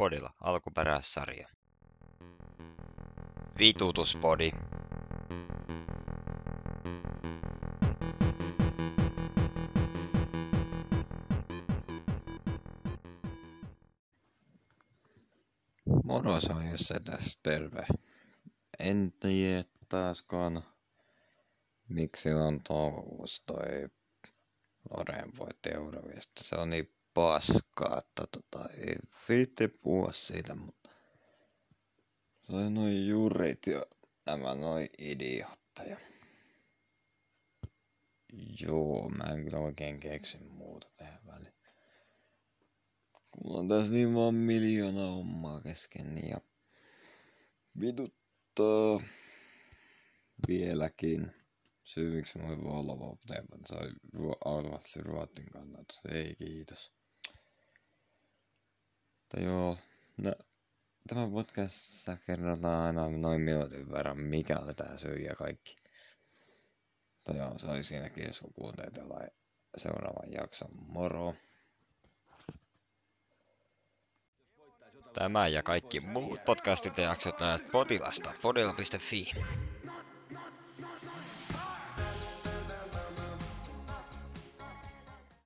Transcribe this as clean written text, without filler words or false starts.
Podilla alkuperäissarja. Vitutuspodi. Moro, se on Jesse tässä, terve. En tiedä taaskaan, miksi on toukokuussa toi Loren voitti Eurovista. Se on niin paskaa, että ei viitti puhua siitä, mutta se oli noin jurit ja nämä noin idiootteja. Joo, mä en kyllä oikein keksi muuta tehdä väliin. Mulla on tässä niin vaan 1 000 000 hommaa kesken ja vituttaa vieläkin. Syy miksi mä voin Volvo tehdä, se on automaattisesti Ruotin kannalta. Ei kiitos. Mutta joo, tämä podcastissa kerrotaan aina noin minuutin verran, mikä oli tää syy ja kaikki. Mutta joo, se oli siinäkin, jos kuuntelee seuraavan jakson. Moro! Tämä ja kaikki muut podcastit ja jaksot näet Podilasta, podila.fi.